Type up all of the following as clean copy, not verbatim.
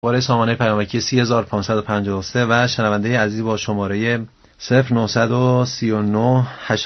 شماره سامانه پیامکی 3553 و شنونده عزیز با شماره 0939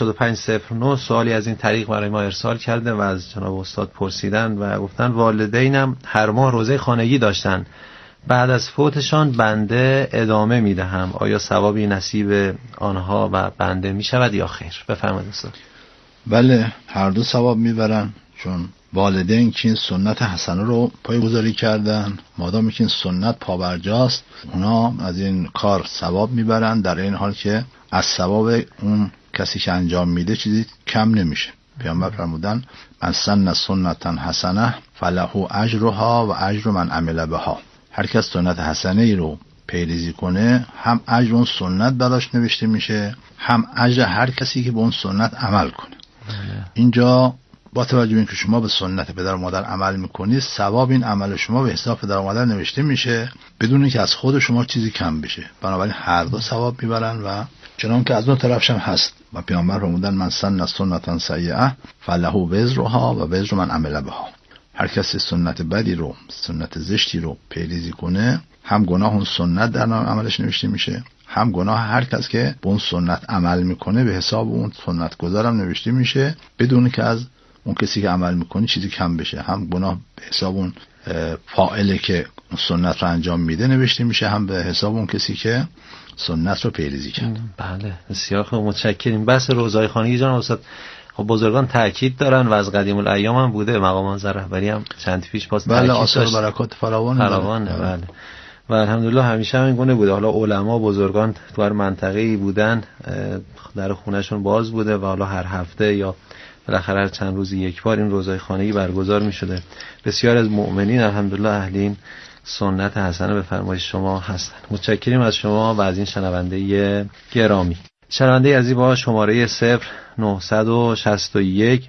8509 سوالی از این طریق برای ما ارسال کرده و از جناب استاد پرسیدن و گفتن والدینم هر ماه روزه خانگی داشتن، بعد از فوتشان بنده ادامه میدهم، آیا ثوابی نصیب آنها و بنده میشود یا خیر؟ بفرمایید استاد. بله، هر دو ثواب میبرن، چون والدین که این سنت حسنه رو پایه‌گذاری کردن، مادامی که این سنت پابرجاست، اونا از این کار ثواب میبرن، در این حال که از ثواب اون کسی که انجام میده چیزی کم نمیشه. پیامبر فرمودن من سن سنتا حسنه فله اجرها و اجر من عمل بها. هر کس سنت حسنه ای رو پیریزی کنه، هم اجر اون سنت براش نوشته میشه، هم اجر هر کسی که به اون سنت عمل کنه. اینجا با توجه به اینکه شما به سنت پدر و مادر عمل میکنید، ثواب این عمل شما به حساب پدر و مادر نوشته میشه بدون اینکه از خود شما چیزی کم بشه. بنابراین هر دو ثواب میبرن و چنان که از اون طرفش هم هست و پیامبر فرمودن من سن سنتا سیئه فله وزرها و وزر من عمل بها. هر کسی سنت بدی رو، سنت زشتی رو پیریزی کنه، هم گناه اون سنت در نام عملش نوشته میشه، هم گناه هر کس که به اون سنت عمل میکنه به حساب اون سنت گذارم نوشته میشه بدون که از اون کسی که عمل میکنه چیزی کم بشه. هم گناه به حساب اون فاعله که اون سنت رو انجام میده نوشته میشه، هم به حساب اون کسی که سنت رو پیریزی کرد. بله، بسیار خوب، متشکریم. بحث روزهای خانگی جان استاد، خب بزرگان تاکید دارن و از قدیم الایام هم بوده، مقام منظر رهبری هم چند پیش باز بله، تاکید آثار داشت. برکات فراوان. بله. و الحمدلله همیشه هم این گونه بوده. حالا علما بزرگان تو هر منطقه‌ای بودن، در خونهشون باز بوده و حالا هر هفته یا بالاخره هر چند روزی یک بار این روزهای خانگی برگزار می شده. بسیار از مؤمنین الحمدلله اهل این سنت حسنه به فرمایش شما هستند. متشکریم از شما و از این شنونده گرامی. شنونده عزیز با شماره 0961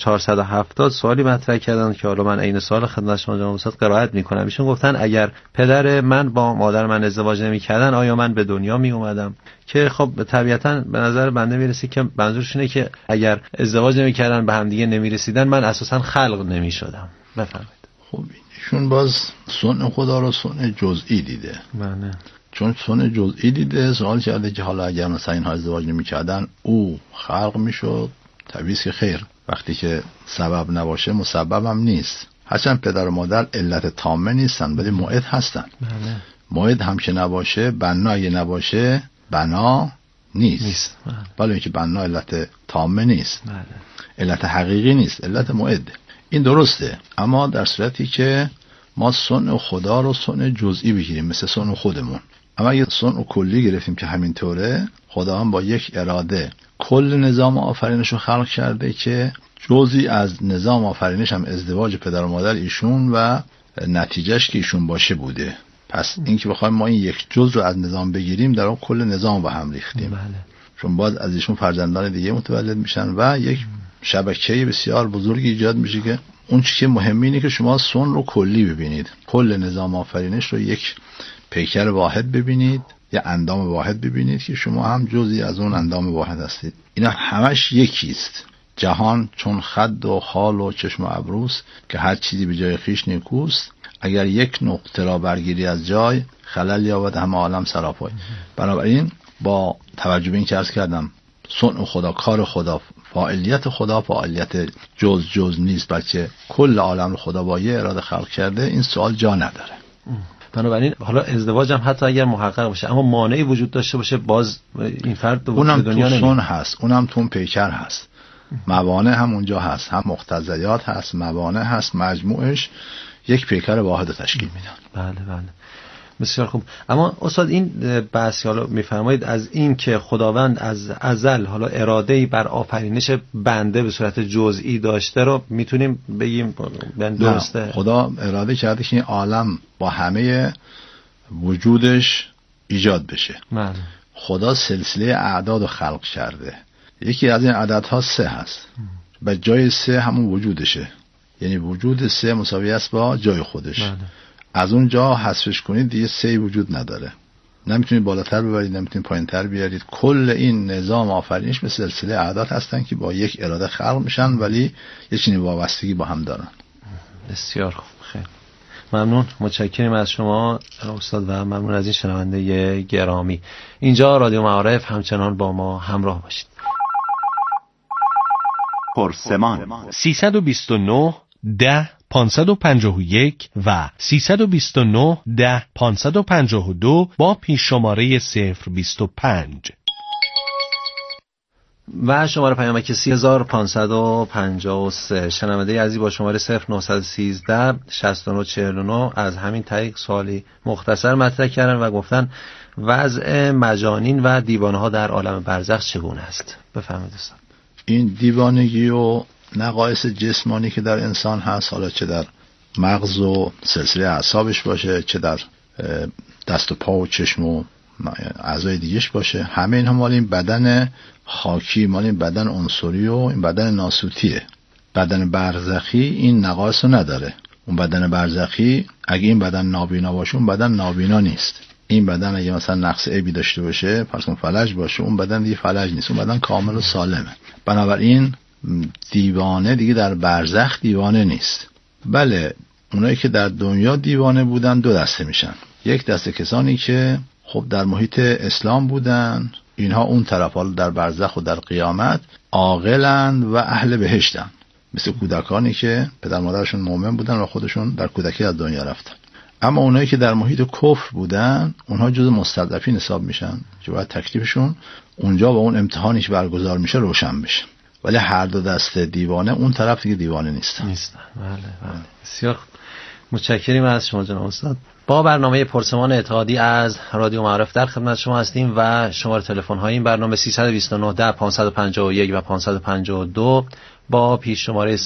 0470 سوالی مطرح کردن که حالا من عین سوال خدمت شما جناب استاد قرائت میکنم. ایشون گفتن اگر پدر من با مادر من ازدواج نمیکردن آیا من به دنیا می اومدم؟ که خب طبیعتا به نظر بنده میرسه که منظورشونه که اگر ازدواج نمیکردن به هم دیگه نمیرسیدن من اساسا خلق نمیشدم. بفرمایید. خب ایشون باز صنع خدا رو صنع جزئی دیده. بله. چون صنع جزئی دیده، سوال کرده که حالا اگر مثلا اینها ازدواج نمی‌کردن او خلق میشد؟ طبیعیه که خیر. وقتی که سبب نباشه مسبب هم نیست. هرچند پدر و مادر علت تامه نیستن ولی موعد هستن. بله. موعد هم که نباشه، بنا اگه نباشه بنا نیست. بله اینکه بنا علت تامه نیست. بله. علت حقیقی نیست، علت موعد. این درسته، اما در صورتی که ما صنع خدا رو صنع جزئی بگیریم مثل صنع خودمون. اما اگه صنع کلی گرفتیم که همینطوره، خدا هم با یک اراده کل نظام آفرینش رو خلق کرده که جزئی از نظام آفرینش هم ازدواج پدر و مادر ایشون و نتیجهش که ایشون باشه بوده. پس این که بخوایم ما این یک جزء رو از نظام بگیریم در اون کل نظام با هم ریختیم. بله. چون باز از ایشون فرزندان دیگه متولد میشن و یک شبکه بسیار بزرگی ایجاد میشه که اون چیزی که مهمه اینه که شما صنع رو کلی ببینید، کل نظام آفرینش رو یک پیکر واحد ببینید، یا اندام واحد ببینید که شما هم جزئی از اون اندام واحد هستید. اینا همش یکیست. جهان چون خد و خال و چشم و ابروست که هر چیزی به جای خیش نیکوست، اگر یک نقطه را برگیری از جای خلل یابد همه عالم سراپای. بنابراین با توجه به این که عرض کردم صنع خدا، کار خدا، فاعلیت خدا فاعلیت جز نیست بلکه کل عالم رو خدا با یه اراده خلق کرده، این سوال جا نداره. بنابراین حالا ازدواج هم حتی اگر محقق باشه اما مانعی وجود داشته باشه باز این فرد به دنیا نمیاد. اونم تو صنع هست، اونم تو پیکر هست، موانع هم اونجا هست، هم مقتضیات هست، موانع هست، مجموعش یک پیکر واحد تشکیل میدن. بله. بسیار خوب. اما استاد این بحث حالا میفرمایید از این که خداوند از ازل حالا اراده‌ای بر آفرینش بنده به صورت جزئی داشته رو میتونیم بگیم درسته؟ خدا اراده کرده که این عالم با همه وجودش ایجاد بشه. بله. خدا سلسله اعداد رو خلق کرده. یکی از این عددها 3 هست. به جای 3 همون وجودشه. یعنی وجود 3 مساوی است با جای خودش. بله. از اون جا حذفش کنید دیگه 3 وجود نداره. نمیتونید بالاتر ببرید، نمیتونید پایینتر بیارید. کل این نظام آفرینش به سلسله اعداد هستن که با یک اراده خلق میشن ولی یه چنین وابستگی با هم دارن. بسیار خوب. خیلی ممنون، متشکریم از شما استاد و ممنون از این شنونده گرامی. اینجا رادیو معارف، همچنان با ما همراه باشید. پرسمان 329 10 551 و 329 10 552 با پیش شماره 025 و شماره پیامک 3553. شنونده عزیز با شماره 0913 6949 از همین طریق سوالی مختصر مطرح کردن و گفتن وضع مجانین و دیوانه ها در عالم برزخ چگونه است؟ بفرمایید استاد. این دیوانگی و نقایص جسمانی که در انسان هست، حالا چه در مغز و سلسله اعصابش باشه، چه در دست و پا و چشم و اعضای دیگهش باشه، همه اینها مال این بدن خاکی، مال این بدن عنصری و این بدن ناسوتیه. بدن برزخی این نقایص رو نداره. اون بدن برزخی اگه این بدن نابینا باشه، اون بدن نابینا نیست. این بدن اگه مثلا نقص عیبی داشته باشه، پس اون فلج باشه، اون بدن دیگه فلج نیست، اون بدن کامل و سالمه. بنابراین دیوانه دیگه در برزخ دیوانه نیست. بله، اونایی که در دنیا دیوانه بودن دو دسته میشن. یک دسته کسانی که خب در محیط اسلام بودن، اینها اون طرف حال در برزخ و در قیامت عاقلند و اهل بهشتن، مثل کودکانی که پدر مادرشون مؤمن بودن و خودشون در کودکی از دنیا رفتن. اما اونایی که در محیط کفر بودن، اونها جزو مستضعفین حساب میشن که باید تکلیفشون اونجا با اون امتحانیش برگزار میشه روشن بشه. ولی هر دو دسته دیوانه اون طرف دیگه دیوانه نیستن. بله. بسیار متشکریم از شما جناب استاد. با برنامه پرسمان اعتقادی از رادیو معارف در خدمت شما هستیم و شماره تلفن های این برنامه 329 10 551 و 552 با پیش شماره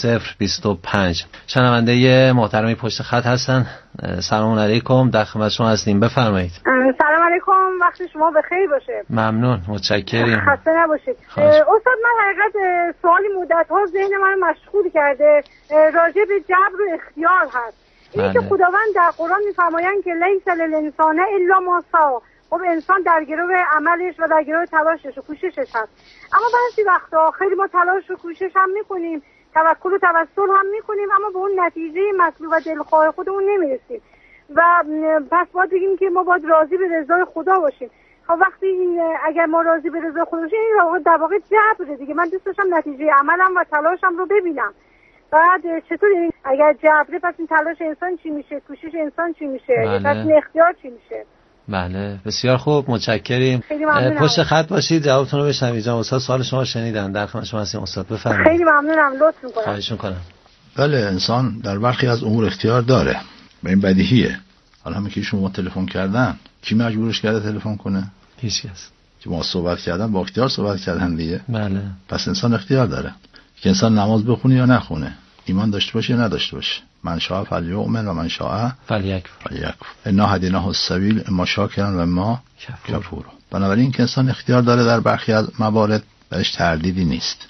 025. شنونده محترمی پشت خط هستن. سلام علیکم، در خدمت شما هستیم، بفرمایید. سلام علیکم، وقت شما بخیر باشه. ممنون، متشکریم. خسته نباشید. استاد، من حقیقت سوالی مدت‌ها ذهن من مشغول کرده راجع به جبر و اختیار هست. این که خداوند در قرآن می‌فرمایند که لیس للانسان الا ما سعی. خب انسان در گرو عملش و در گرو تلاشش و کوششش هست. اما بعضی وقتا خیلی ما تلاش و کوشش هم می‌کنیم، توکل و توسل هم می‌کنیم، اما به اون نتیجه مطلوب و دلخواه خودمون نمی‌رسیم. و پس باید بگیم که ما باید راضی به رضای خدا باشیم. خب وقتی اگر ما راضی به رضای خدا باشیم، این در واقع جبره دیگه. من دوست داشتم نتیجه عملم و تلاشم رو ببینم. بعد چطور اگر جبره، پس این تلاش انسان چی میشه؟ کوشش انسان چی میشه؟ پس این اختیار چی میشه؟ بله، بسیار خوب، متشکریم. پشت خط باشید، جوابتون رو بشنوید. جناب استاد سوال شما شنیدن، در خدمت شما هستیم استاد، بفرمایید. خیلی ممنونم، لطف می‌کنم. خواهش می‌کنم. بله، انسان در برخی از امور اختیار داره و این بدیهیه. حالا همین که شما تلفن کردن، کی مجبورش کرده تلفن کنه؟ هیچکس. که ما صحبت کردن با اختیار صحبت کردن دیگه. بله. پس انسان اختیار داره که انسان نماز بخونه یا نخونه، ایمان داشته باشه یا نداشته باشه. من شاء فلیؤمن و من شاء فلیکفر. انا هدیناه السبیل اما شاکرا و اما کفور. بنابراین که انسان اختیار داره در برخی از موارد، درش تردیدی نیست.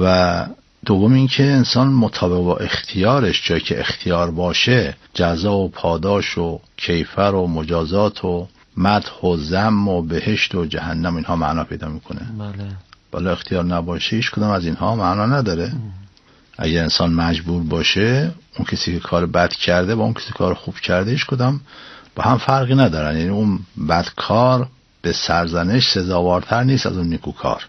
و دوم این که انسان مطابق با اختیارش، جایی که اختیار باشه، جزا و پاداش و کیفر و مجازات و مدح و ذم و بهشت و جهنم اینها معنا پیدا میکنه. بله. بالا اختیار نباشه هیچ کدام از اینها معنا نداره. اگر انسان مجبور باشه، اون کسی که کار بد کرده با اون کسی که کار خوب کرده هیچ کدام با هم فرقی ندارن. یعنی اون بدکار به سرزنش سزاوارتر نیست از اون نیکوکار.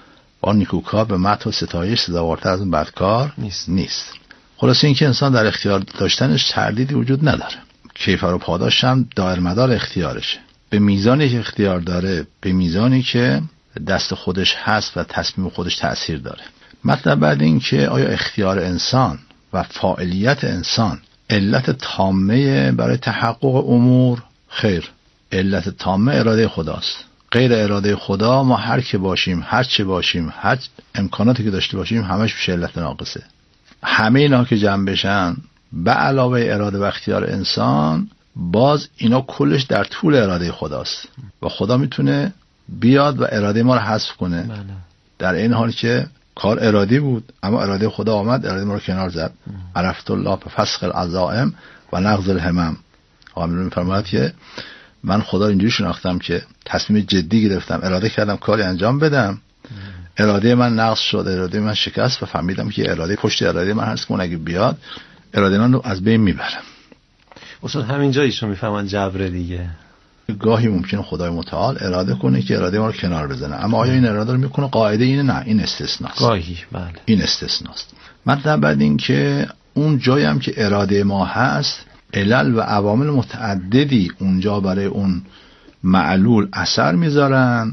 با نیکوکار به مدح و ستایش سزاوارتر از اون بدکار نیست. خلاص این که انسان در اختیار داشتنش تردیدی وجود نداره. کیفر و پاداش هم دایر مدار اختیارشه. به میزانی که اختیار داره، به میزانی که دست خودش هست و تصمیم خودش تأثیر داره. مطلب بعد این که آیا اختیار انسان و فاعلیت انسان علت تامه برای تحقق امور؟ خیر، علت تامه اراده خداست. غیر اراده خدا ما هر که باشیم، هر چه باشیم، هر امکاناتی که داشته باشیم، همش میشه علت ناقصه. همه اینا که جمع بشن به علاوه اراده و اختیار انسان، باز اینا کلش در طول اراده خداست و خدا میتونه بیاد و اراده ما رو حذف کنه. در این حال که کار ارادی بود، اما اراده خدا آمد، اراده ما رو کنار زد. عرفت الله به فسخ العزائم و نقض الهمم. آمین میفرماید که من خدا اینجوری شناختم که تصمیم جدی گرفتم، اراده کردم کاری انجام بدم، اراده من نقض شد، اراده من شکست و فهمیدم که اراده پشت اراده من هست که اون اگه بیاد اراده من رو از بین میبرم. اصلا همینجا ایشون میفهمن جبر دیگه. گاهی ممکنه خدای متعال اراده کنه که اراده ما رو کنار بزنه، اما آیا این اراده رو میکنه قاعده اینه؟ نه، این استثناست. گاهی بله این استثناست. مطلب بعد این که اون جایی هم که اراده ما هست، علل و عوامل متعددی اونجا برای اون معلول اثر میذارن،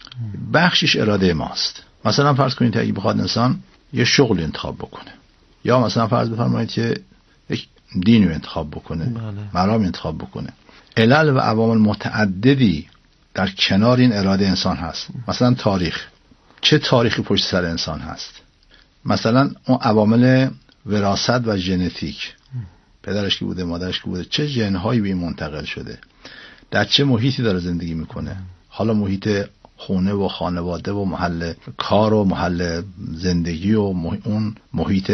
بخشش اراده ماست. مثلا فرض کنید اگه بخواد انسان یه شغل انتخاب بکنه، یا مثلا فرض بفرمایید که یک دین رو انتخاب بکنه، مرام انتخاب بکنه، علل و عوامل متعددی در کنار این اراده انسان هست. مثلا تاریخ، چه تاریخی پشت سر انسان هست؟ مثلا اون عوامل وراثت و ژنتیک، پدرش کی بوده، مادرش کی بوده، چه ژن‌هایی به این منتقل شده، در چه محیطی داره زندگی میکنه، حالا محیط خونه و خانواده و محل کار و محل زندگی و اون محیط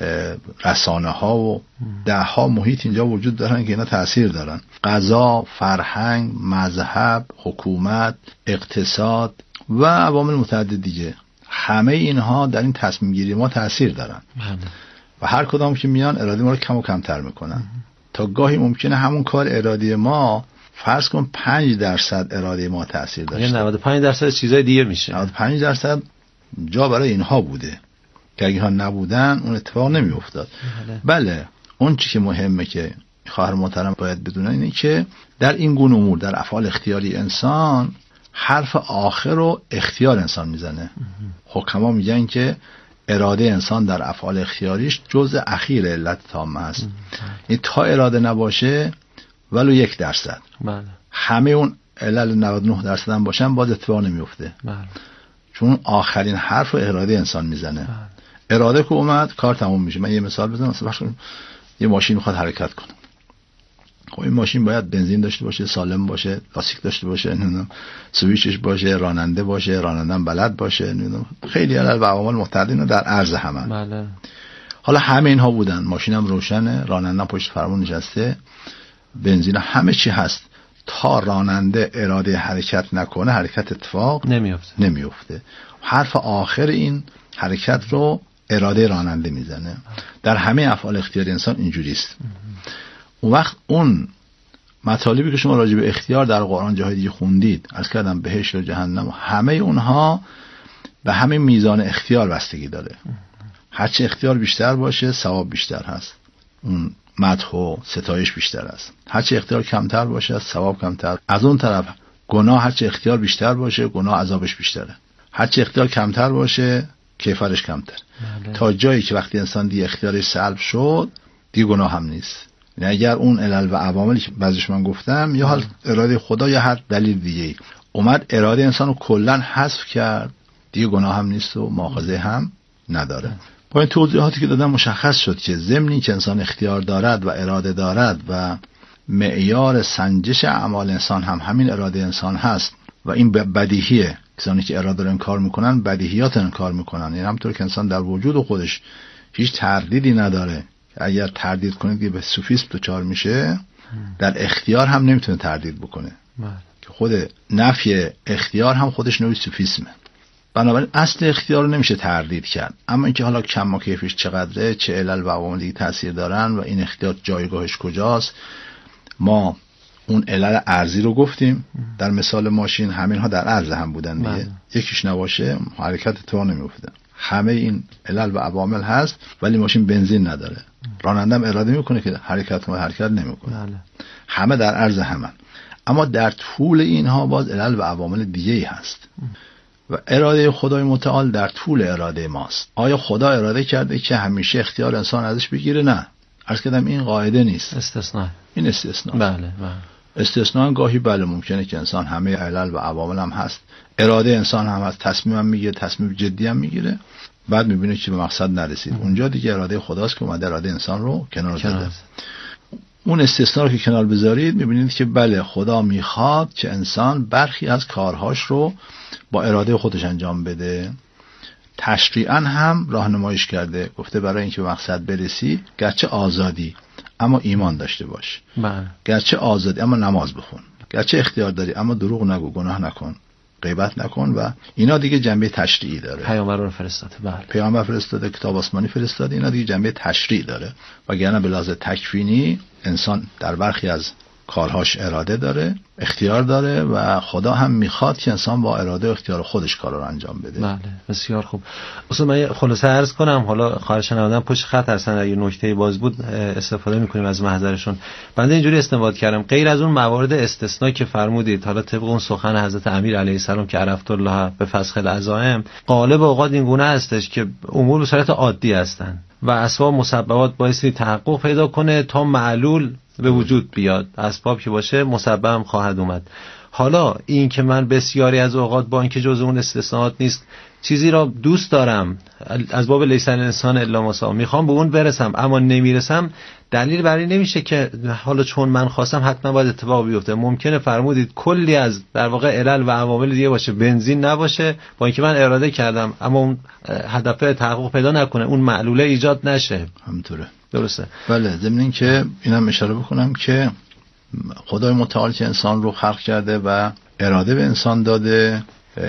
رسانه ها و ده ها محیط اینجا وجود دارن که اینا تأثیر دارن. غذا، فرهنگ، مذهب، حکومت، اقتصاد و عوامل متعدد دیگه، همه اینها در این تصمیم گیری ما تأثیر دارن و هر کدام که میان اراده ما رو کم و کمتر میکنن. تا گاهی ممکنه همون کار ارادی ما فرض کن 5% اراده ما تأثیر داشته، 95% چیزای دیگه میشه. 95% جا برای اینها بوده که اگه ها نبودن اون اتفاق نمی افتاد. بله اون چی که مهمه که خواهر محترم باید بدونن اینه که در این گونه امور، در افعال اختیاری انسان، حرف آخر رو اختیار انسان میزنه. حکما میگن که اراده انسان در افعال اختیاریش جزء اخیر علت تامه است. این تا اراده نباشه ولو 1%، بله، همه اون علل 99% هم باشن باز اتفاق نمیفته. بله، چون آخرین حرف رو اراده انسان میزنه. بله. اراده که اومد کار تموم میشه. من یه مثال بزنم. مثلا یه ماشین میخواد حرکت کنه، خب این ماشین باید بنزین داشته باشه، سالم باشه، لاستیک داشته باشه، سویچش باشه، راننده باشه، راننده‌ام بلد باشه، خیلی علل و عوامل متعددی در عرض همن. بله. حالا همه اینها بودن، ماشینم روشنه، راننده‌ام پشت فرمون نشسته، بنزین، همه چی هست. تا راننده اراده حرکت نکنه حرکت اتفاق نمیفته. حرف آخر این حرکت رو اراده راننده میزنه. در همه افعال اختیاری انسان اینجوریست. اون وقت اون مطالبی که شما راجع به اختیار در قرآن جاهای دیگه خوندید، عرض کردم بهشت و جهنم، همه اونها به همه میزان اختیار بستگی داره. هرچه اختیار بیشتر باشه ثواب بیشتر هست، اون مدح و ستایش بیشتر است. هرچه اختیار کمتر باشه ثواب کمتر. از اون طرف گناه هرچه اختیار بیشتر باشه گناه عذابش بیشتره. هرچه اختیار کمتر باشه کیفرش کمتر. تا جایی که وقتی انسان دیگه اختیارش سلب شد دیگه گناه هم نیست. یعنی اگر اون علل و عواملی که بعضیش من گفتم، یا حال اراده خدا یا هر دلیل دیگه اومد اراده انسان رو کلا حذف کرد، دیگه گناه هم نیست و مؤاخذه هم نداره. با این توضیحاتی که دادم مشخص شد که ضمنی که انسان اختیار دارد و اراده دارد و معیار سنجش اعمال انسان هم همین اراده انسان هست و این بدیهیه. کسانی که اراده رو انکار میکنن بدیهیات رو انکار میکنن. یعنی همونطور که انسان در وجود خودش هیچ تردیدی نداره، اگر تردید کنه که به سوفیسم دچار میشه، در اختیار هم نمیتونه تردید بکنه که خود نفی اختیار هم خودش نوعی سوفیسمه. بنابراین اصل اختیار رو نمیشه تردید کرد. اما اینکه حالا کم و کیفش چقدره، چه علل و عوامل دیگه تاثیر دارن و این اختیار جایگاهش کجاست، ما اون علل ارضی رو گفتیم در مثال ماشین، همینها در عرض هم بودن دیگه. یکیش نباشه حرکت اتفاق نمیفته. همه این علل و عوامل هست ولی ماشین بنزین نداره، راننده‌ام اراده میکنه که حرکت کنه، حرکت نمیکنه. همه در عرض همن. اما در طول اینها باز علل و عوامل دیگه‌ای هست و اراده خدای متعال در طول اراده ماست. آیا خدا اراده کرده که همیشه اختیار انسان ازش بگیره؟ نه. عرض کردم این قاعده نیست، استثناء. این استثناء. بله. استثناء گاهی بله ممکنه که انسان همه علل و عوامل هم هست، اراده انسان هم هست، تصمیم هم میگیره، تصمیم جدی هم میگیره، بعد میبینه که به مقصد نرسید. اونجا دیگه اراده خداست که اومده اراده انسان رو کنار زده. اون استثناء رو که کنار بذارید میبینید که بله خدا میخواد که انسان برخی از کارهاش رو با اراده خودش انجام بده. تشریعاً هم راهنماییش کرده، گفته برای اینکه به مقصد برسی گرچه آزادی اما ایمان داشته باش، گرچه آزادی اما نماز بخون، گرچه اختیار داری اما دروغ نگو، گناه نکن، غیبت نکن و اینا دیگه جنبه تشریعی داره. پیامبر رو فرستاده. بله. پیامبر فرستاده، کتاب آسمانی فرستاده، اینا دیگه جنبه تشریعی داره. وگرنه به لحاظ تکوینی انسان در برخی از کارهاش اراده داره، اختیار داره و خدا هم میخواد که انسان با اراده و اختیار خودش کار رو انجام بده. بله بسیار خوب. اصلا من خلاصه عرض کنم، حالا خواهر شنوندگان پشت خط هستن، اگه نکته باز بود استفاده میکنیم از محضرشون. بنده اینجوری استنباط کردم غیر از اون موارد استثنایی که فرمودید، حالا طبق اون سخن حضرت امیر علیه السلام که عرفت الله به فسخ العزائم، غالب اوقات این گونه هستش که امور به صورت عادی هستن و اسباب مسببات بایستی تحقق پیدا کنه تا معلول به وجود بیاد. اسباب که باشه مسبب خواهد اومد. حالا این که من بسیاری از اوقات با اینکه جزء اون استثناءات نیست چیزی را دوست دارم، از باب لیس الانسان الا ما سعی، میخوام به اون برسم اما نمیرسم، دلیل بر این نمیشه که حالا چون من خواستم حتما باید اتفاق بیفته. ممکنه فرمودید کلی از در واقع علل و عوامل دیگه باشه، بنزین نباشه با اینکه من اراده کردم اما اون هدف تحقق پیدا نکنه، اون معلوله ایجاد نشه. همینطوره. درسته. بله. ضمن این که اینم اشاره بکنم که خدای متعال که انسان رو خلق کرده و اراده به انسان داده،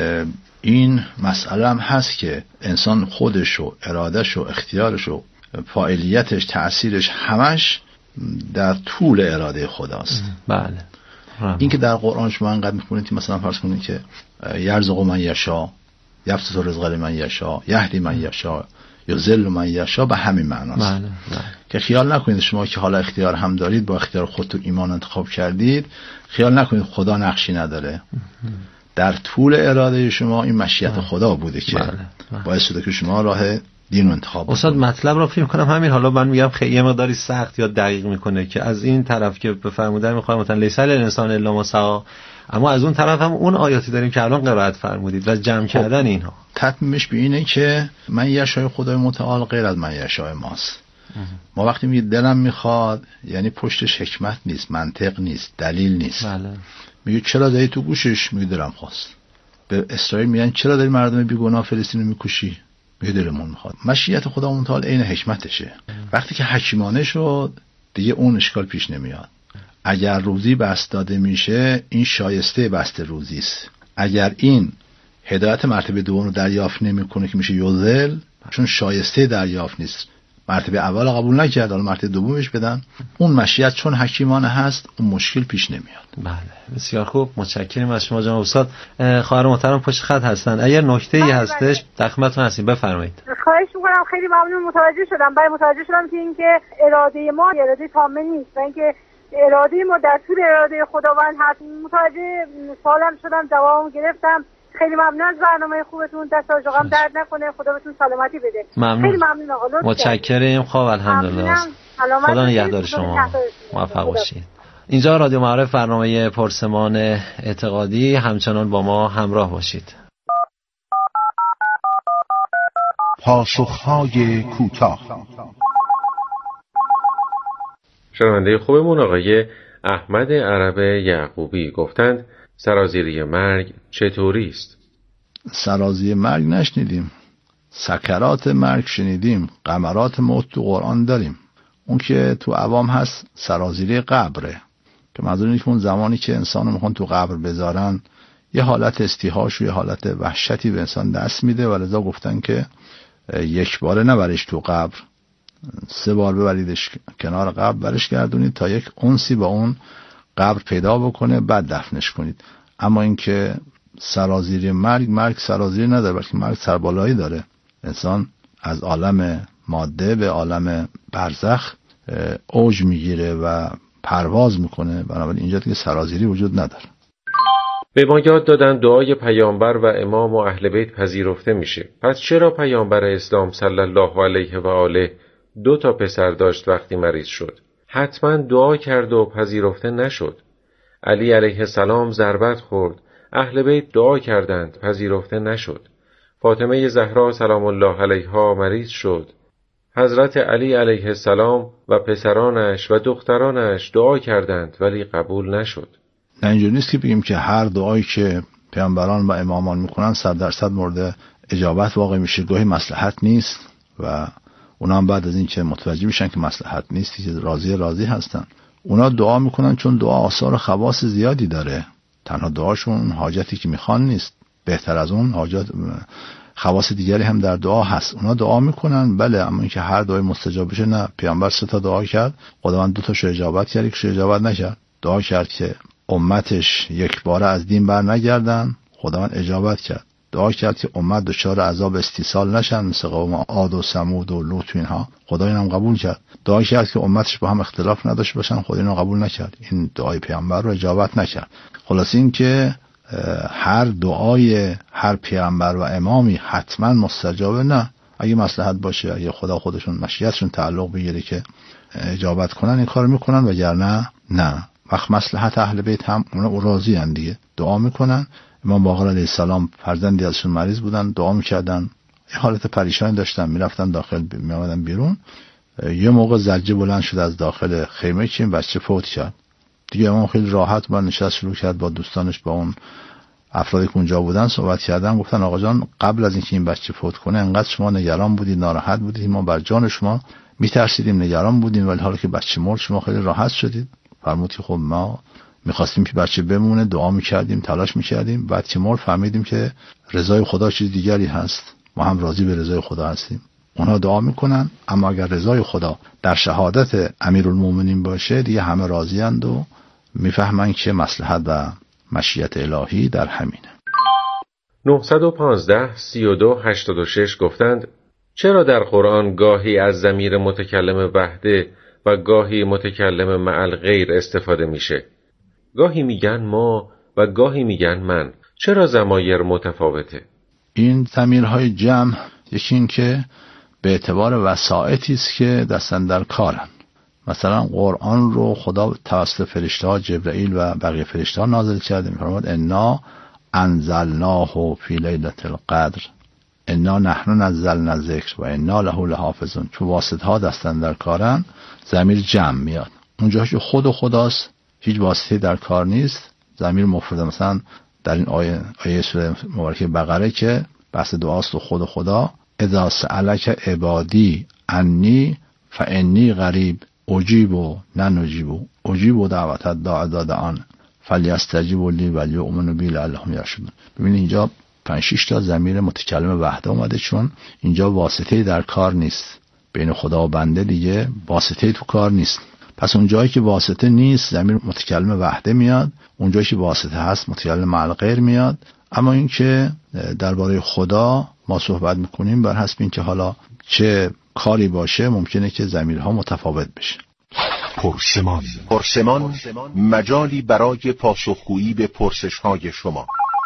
این مسئله هم هست که انسان خودش و ارادش و اختیارش و فاعلیتش، تأثیرش همش در طول اراده خداست. بله. این که در قرآن شما انقدر میخونید مثلا فرض کنید که یرزق من یشا، یبسط الرزق لمن یشا، یهدی من یشا، یذل من یشا، به همین معناست. بله. که خیال نکنید شما که حالا اختیار هم دارید، با اختیار خودتون ایمان انتخاب کردید، خیال نکنید خدا نقشی نداره. در طول اراده شما این مشیت خدا بوده که باعث شده که شما راه دین رو انتخاب کنید. استاد مطلب رو فکر کنم همین، حالا من میگم خیلی یه مقداری سخت یا دقیق میکنه که از این طرف که بفرمودن میخوام مثلا لیس الانسان الا ما سعی، اما از اون طرف هم اون آیاتی داریم که الان قرائت فرمودید و جمع کردن اینها. تتمیمش به اینه که من یشای خدای متعال غیر از من یشای ماست. ما وقتی میگه دلم میخواد، یعنی پشتش حکمت نیست، منطق نیست، دلیل نیست. بله. میگه چرا داری تو گوشش؟ میگه دلم خواست. به اسرائیل میگن چرا داری مردم بیگناه فلسطین رو میکشی؟ میگه دلمون میخواد. مشیت خدا متعال عین حکمتشه. وقتی که حکیمانه شد دیگه اون اشکال پیش نمیاد. اگر روزی بست داده میشه، این شایسته بست روزی است. اگر این هدایت مرتبه دوم رو دریافت نمیکنه که میشه یوزل، چون شایسته دریافت نیست، مرتبه اول قبول نکرد، حالا مرتبه دومش بدن، اون مشیت چون حکیمانه هست اون مشکل پیش نمیاد. بله بسیار خوب، متشکرم از شما جناب استاد. خواهر محترم پشت خط هستن، اگر نکته‌ای هستش در خدمتتون هستیم، بفرمایید. خواهش می‌کنم. خیلی ممنون. متوجه شدم که اینکه اراده ما اراده تامه نیست و اینکه اراده ما در طول اراده خداوند هست. متوجه سوالم شدم، جوابم گرفتم. خیلی ممنون از برنامه خوبتون. دست آقام درد نکنه، خدا بهتون سلامتی بده. ممنون. خیلی ممنون آقا. متشکرم. خب الحمدلله. خدا نگهدار شما. موفق باشید. اینجا رادیو معارف، برنامه پرسمان اعتقادی، همچنان با ما همراه باشید. پاسخهای کوتاه. شنونده خوبمون آقای احمد عرب یعقوبی گفتند سرازیری مرگ چطوری است؟ سرازیری مرگ نشنیدیم، سکرات مرگ شنیدیم، غمرات موت تو قرآن داریم. اون که تو عوام هست سرازیری قبره، که منظور اینه که اون زمانی که انسانو میخوان تو قبر بذارن یه حالت استیحاش و یه حالت وحشتی به انسان دست میده و لذا گفتن که یک باره نبرش تو قبر، 3 بار ببریدش کنار قبر، برش گردونید تا یک انسی با اون قبر پیدا بکنه، بعد دفنش کنید. اما اینکه سرازیری مرگ سرازیری نداره، بلکه مرگ سربالایی داره. انسان از عالم ماده به عالم برزخ اوج میگیره و پرواز میکنه، بنابراین اینجا دیگه سرازیری وجود نداره. به ما یاد دادن دعای پیامبر و امام و اهل بیت پذیرفته میشه. پس چرا پیامبر اسلام صلی الله علیه و آله 2 پسر داشت وقتی مریض شد؟ حتما دعا کرد و پذیرفته نشد. علی علیه السلام ضربت خورد، اهل بیت دعا کردند، پذیرفته نشد. فاطمه زهرا سلام الله علیها مریض شد، حضرت علی علیه السلام و پسرانش و دخترانش دعا کردند ولی قبول نشد. نه اینجوری نیست که بگیم که هر دعایی که پیامبران و امامان میکنن 100% مورد اجابت واقع میشه. گاهی مصلحت نیست و اونا هم بعد از این که متوجه میشن که مصلحت نیستی که راضی هستن، اونا دعا میکنن چون دعا آثار خواص زیادی داره. تنها دعاشون حاجتی که میخوان نیست، بهتر از اون حاجت خواص دیگری هم در دعا هست. اونا دعا میکنن بله، اما اینکه هر دعای مستجاب بشه نه. پیامبر 3 تا دعا کرد، خداوند 2 تاشو اجابت کرد، 1 اجابت نکرد. دعا کرد که امتش یک باره از دین بر نگردن، خداوند اجابت کرد. دعا کرد که امت دچار عذاب استیصال نشن مثل قوم عاد و ثمود و لوط اینها، خدا اینم قبول کرد. دعا کرد که امتش با هم اختلاف نداشته باشن، خدا اینو قبول نکرد. این دعای پیامبر رو اجابت نکرد. خلاص این که هر دعای هر پیامبر و امامی حتما مستجابه نه. اگه مصلحت باشه، اگه خدا خودشون مشیتشون تعلق بگیره که اجابت کنن این کارو میکنن، وگرنه نه. وقت مصلحت اهل بیت هم اونا راضی ان دیگه، دعا میکنن. امام باقر علیه السلام فرزندی ازشون مریض بودن، دعا میکردن، یه حالت پریشانی داشتن، میرفتن داخل میآمدن بیرون. یه موقع زجه بلند شد از داخل خیمه که این بچه فوت کرد. دیگه امام خیلی راحت با نشست شروع کرد با دوستانش، با اون افرادی که اونجا بودن صحبت کردن. گفتن آقا جان قبل از اینکه این بچه فوت کنه انقدر شما نگران بودید، ناراحت بودید، ما بر جان شما میترسیدیم، نگران بودیم، ولی حالا که بچه مرد شما خیلی راحت شدید. فرمود که خب ما میخواستیم که بچه بمونه، دعا میکردیم، تلاش میکردیم، بعد که مرد فهمیدیم که رضای خدا چیز دیگری هست، ما هم راضی به رضای خدا هستیم. اونها دعا میکنن، اما اگر رضای خدا در شهادت امیرالمومنین باشه دیگه همه راضی اند و میفهمن که مصلحت و مشیت الهی در همینه. 915 32 86 گفتند چرا در قرآن گاهی از ضمیر متکلم وحده و گاهی متکلم مع الغیر استفاده میشه؟ گاهی میگن ما و گاهی میگن من. چرا ضمایر متفاوته؟ این ضمیرهای جمع یکی این که به اعتبار وسائطی است که دستن در کارن. مثلا قرآن رو خدا توسط فرشته‌ها جبرئیل و بقیه فرشته‌ها نازل کرده. می‌فرماد انا انزلناه فی لیلة القدر انا نحن نزلنا الذکر و انا له لحافظون. چون واسطه‌ها دستن در کارن ضمیر جمع میاد. اونجا که خود خداست، هیچ واسطه‌ای در کار نیست، ضمیر مفرد. مثلا در این آیه سوره مبارکه بقره که بحث دعاست و خود خدا اذا سألک عبادی انی فانی قریب اجیب و ننجیب اجیب دعوت الداع اذا دعان فلیستجیبوا لی ولیؤمنوا بی لعلهم یرشدون. ببینید اینجا 5-6 تا ضمیر متکلم وحده اومده، چون اینجا واسطه‌ای در کار نیست بین خدا و بنده، دیگه واسطه‌ای تو کار نیست. پس اون جایی که واسطه نیست ضمیر متکلم وحده میاد، اون جایی که واسطه هست متکلم مع الغیر میاد. اما این که درباره خدا ما صحبت میکنیم بر حسب این که حالا چه کاری باشه ممکنه که ضمیرها متفاوت بشه. پرسمان مجالی برای پاسخگویی به پرسش‌های شما.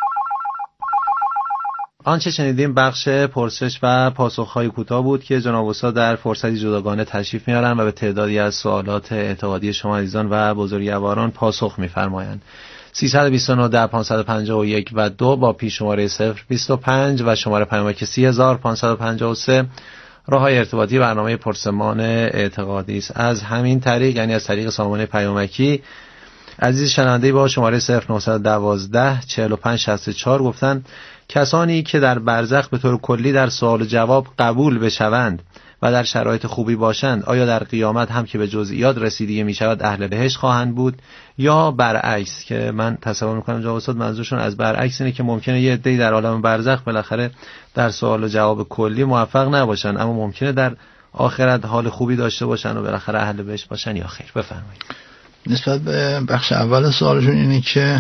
آنچه شنیدیم بخش پرسش و پاسخ‌های کوتاه بود که جناب استاد در فرصتی جداگانه تشریف میارن و به تعدادی از سوالات اعتقادی شما عزیزان و بزرگواران پاسخ میفرمایند. 329 551 و 2 با پیش‌شماره 025 و شماره پیامک 30553 راه‌های ارتباطی برنامه پرسمان اعتقادی است. از همین طریق، یعنی از طریق سامانه پیامکی، عزیز شنونده با شماره 0912 4564 گفتن کسانی که در برزخ به طور کلی در سوال و جواب قبول بشوند و در شرایط خوبی باشند، آیا در قیامت هم که به جزئیات رسیدگی می شود اهل بهشت خواهند بود یا برعکس؟ که من تصور میکنم جناب استاد منظورشون از برعکس اینه که ممکنه یه عده‌ای در عالم برزخ بالاخره در سوال و جواب کلی موفق نباشن، اما ممکنه در آخرت حال خوبی داشته باشن و بالاخره اهل بهشت باشن یا خیر؟ بفرمایید. نسبت به بخش اول سوالشون اینه که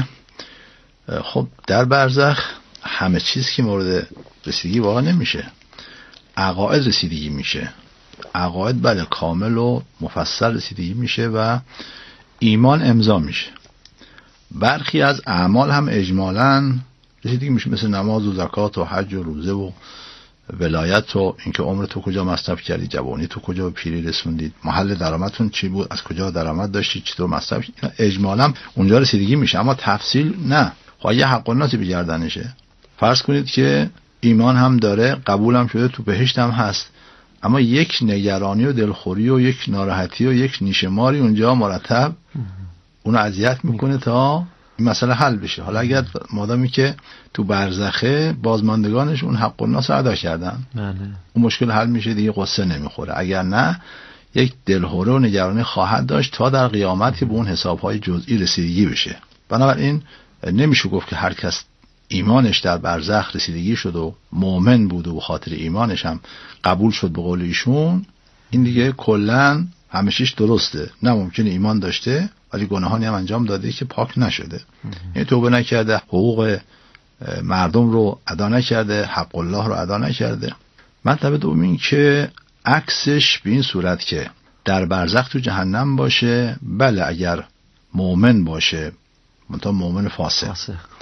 خب در برزخ همه چیز که مورد رسیدگی واقع نمیشه، عقاید رسیدگی میشه. عقاید بله کامل و مفصل رسیدگی میشه و ایمان امضا میشه. برخی از اعمال هم اجمالاً رسیدگی میشه، مثل نماز و زکات و حج و روزه و ولایت و اینکه عمر تو کجا مصرف کردی، جوانی تو کجا به پیری رسوندید، محل درآمدتون چی بود، از کجا درآمد داشتید، چطور مصرف، اجمالاً اونجا رسیدگی میشه. اما تفصیل نه. خب یه حق و ناسی به گردنشه. فرض کنید که ایمان هم داره، قبول هم شده، تو بهشت هم هست، اما یک نگرانی و دلخوری و یک ناراحتی و یک نیشماری اونجا مرتب اونو اذیت میکنه تا این مسئله حل بشه. حالا اگر مادامی که تو برزخه بازماندگانش اون حق و ناس ادا کردن، اون مشکل حل میشه، دیگه قصه نمیخوره. اگر نه یک دلهوره و نگرانی خواهد داشت تا در قیامت که به اون حسابهای جزئی رسیدگی بشه. بنابراین نمیشه گفت که هر کس ایمانش در برزخ رسیدگی شد و مؤمن بود و خاطر ایمانش هم قبول شد به قول ایشون، این دیگه کلن همیشهش درسته. نه ممکنه ایمان داشته ولی گناهانی هم انجام داده که پاک نشده، یعنی توبه نکرده، حقوق مردم رو ادا نکرده، حق الله رو ادا نکرده. مطلب دوم این که عکسش به این صورت که در برزخ تو جهنم باشه، بله اگر مؤمن باشه، منتها مؤمن فاسق،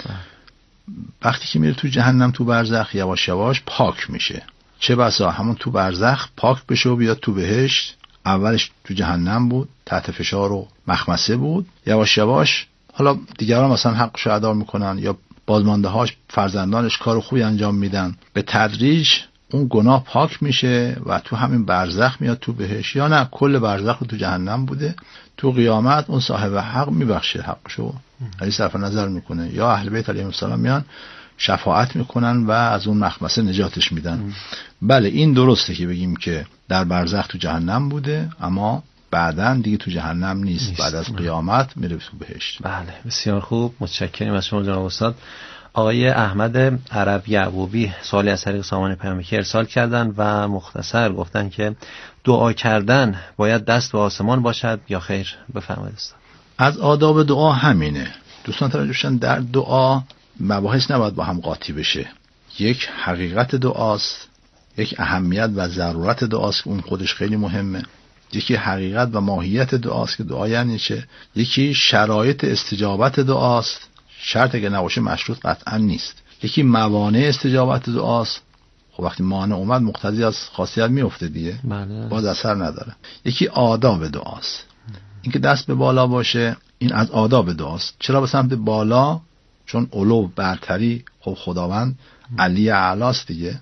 وقتی که میره تو جهنم تو برزخ یواش یواش پاک میشه. چه بسا همون تو برزخ پاک بشه و بیاد تو بهشت. اولش تو جهنم بود، تحت فشار و مخمسه بود، یواش یواش حالا دیگران مثلا حقشو ادا میکنن یا بازماندهاش فرزندانش کار خوبی انجام میدن، به تدریج اون گناه پاک میشه و تو همین برزخ میاد تو بهشت. یا نه کل برزخ رو تو جهنم بوده، تو قیامت اون صاحب حق میبخشه حقشو، علی صرف نظر میکنه، یا اهل بیت علیهم السلام میان شفاعت میکنن و از اون مخمسه نجاتش میدن. بله این درسته که بگیم که در برزخ تو جهنم بوده اما بعدن دیگه تو جهنم نیست. بعد از قیامت میره تو بهشت. بله بسیار خوب، متشکرم از شما جناب استاد. آقای احمد عرب یعقوبی سوالی از طریق سامان پیامکی ارسال کردن و مختصر گفتن که دعا کردن باید دست به آسمان باشد یا خیر؟ بفرمایید استاد. از آداب دعا همینه دوستان، توجه بشن، در دعا مباحث نباید با هم قاطی بشه. یک حقیقت دعاست، یک اهمیت و ضرورت دعاست که اون خودش خیلی مهمه، یکی حقیقت و ماهیت دعاست که دعا یعنی چه، یکی شرایط استجابت دعاست، شرط اگه نباشه مشروط قطعا نیست، یکی موانع استجابت دعاست، خب وقتی مانع اومد مقتضی از خاصیت میفته دیگه، باز اثر نداره، یکی آداب دعاست، اینکه دست به بالا باشه این از آداب دعاست. چرا به سمت بالا؟ چون علو برتری خب خداوند علی اعلاست دیگه،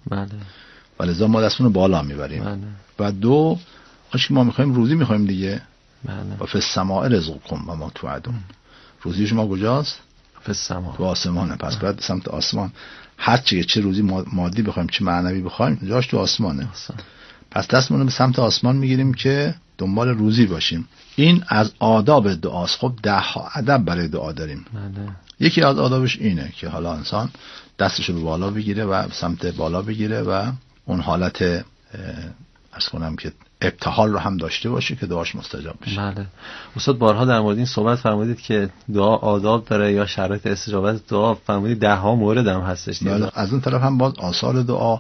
ولذا ما دستمون رو بالا میبریم. و دو آنچه ما میخوایم روزی میخوایم دیگه، و فی السماء رزقکم و ما توعدون، روزی شما کجاست؟ فی السماء، تو آسمانه. پس باید سمت آسمان، هر چه روزی مادی بخوایم چه معنوی بخوایم جاش تو آسمانه. پس دستمون رو به سمت آسمان میگیریم که دنبال روزی باشیم. این از آداب دعاست. خب 10 ادب برای دعا داریم. یکی از آدابش اینه که حالا انسان دستش رو به بالا بگیره و به سمت بالا بگیره و اون حالت عرض کنم که ابتهال رو هم داشته باشه که دعاش مستجاب بشه. بله استاد بارها در مورد این صحبت فرمودید که دعا آداب داره یا شرایط استجابت دعا، فرمودید 10 مورد هم هستش. بله. از اون طرف هم باز آثار دعا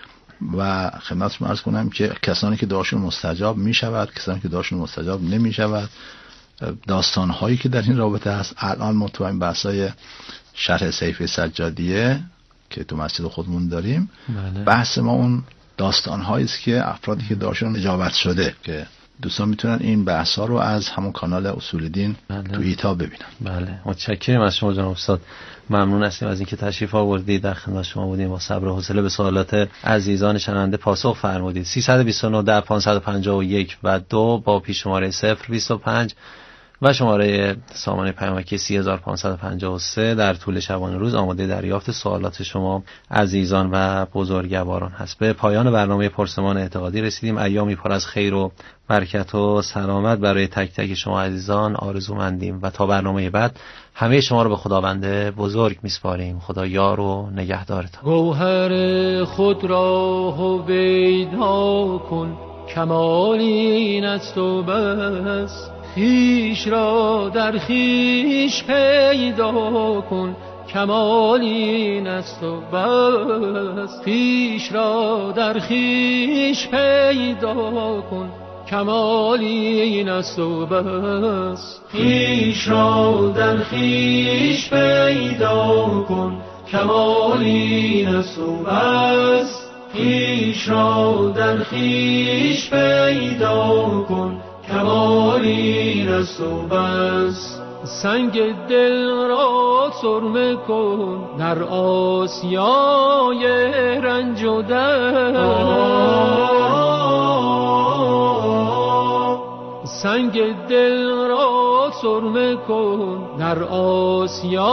و خدمتتون عرض کنم که کسانی که دعاشون مستجاب می شود، کسانی که دعاشون مستجاب نمی شود، داستان‌هایی که در این رابطه هست. الان ما تو این بحث‌های شرح صحیفه سجادیه که تو مسجد خودمون داریم، بحث ما اون داستان‌هایی است که افرادی که دعاشون اجابت شده، که دوستان میتونن این بحث‌ها رو از همون کانال اصولدین تو ایتا ببینن. بله متشکرم از شما جناب استاد، ممنون هستیم از اینکه تشریف آوردید، در خدمت شما بودیم، با صبر و حوصله به سوالات عزیزان شنونده پاسخ فرمودید. 329 551 و 2 با پیش شماره 025 و شماره سامان پیامکی 3553 در طول شبانه روز آماده دریافت سوالات شما عزیزان و بزرگواران هست. به پایان برنامه پرسمان اعتقادی رسیدیم. ایامی پر از خیر و برکت و سلامت برای تک تک شما عزیزان آرزومندیم و تا برنامه بعد همه شما رو به خداوند بزرگ میسپاریم. خدا یار و نگهدارتان. گوهر خود را هویدا کن، کمالی این است و بس، خویش را در خویش پیدا کن، کمال این است و بس، خویش را در خویش پیدا کن، کمال این است و بس، خویش را در خویش پیدا کن، کمال این است و بس، خویش را در خویش پیدا کن، کمال این است و بس. سنگ دل را سرمه کن در آسیای رنج و سنگ دل را سرمه کن در آسیای